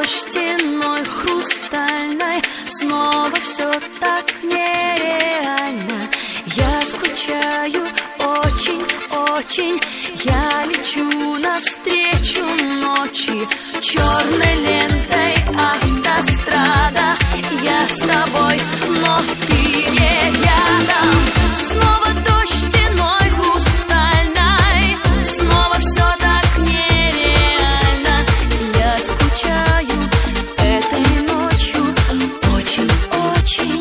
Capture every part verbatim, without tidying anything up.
стеной хрустальной снова все так нереально. Я скучаю очень-очень, я лечу навстречу ночи. Черной лентой автострада, я с тобой, но ты не рядом. Снова дождь стеной хрустальной, снова все так нереально. Я скучаю этой ночью очень-очень.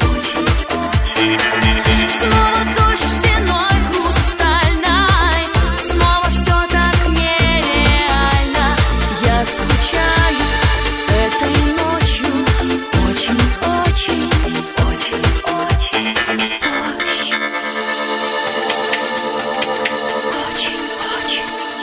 Снова дождь стеной хрустальной, снова все так нереально. Я скучаю этой ночью очень-очень, очень-очень, очень-очень.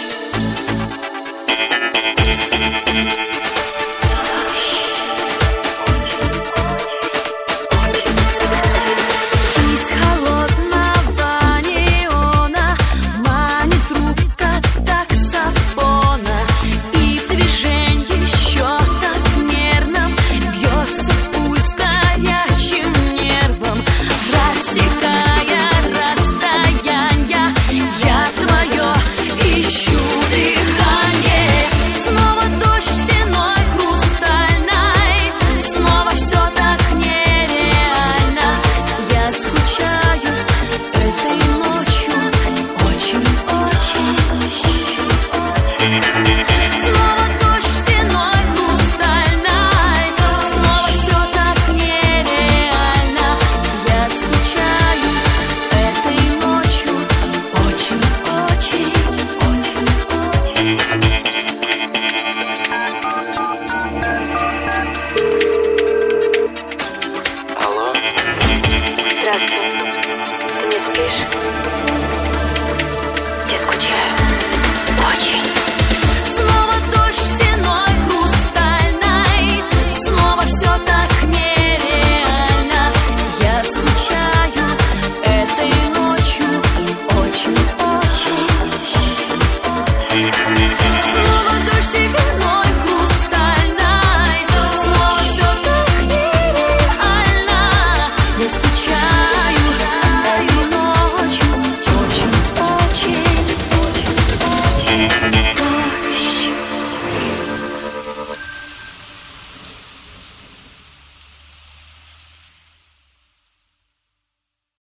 Из холодного неона манит трубка таксофона, и в движении еще так нервном бьется пульс горячим нервом, рассекая расстояния. Я твое ищу дыхание. Снова дождь стеной хрустальной, снова все так нереально. Я скучаю этой ночью очень-очень.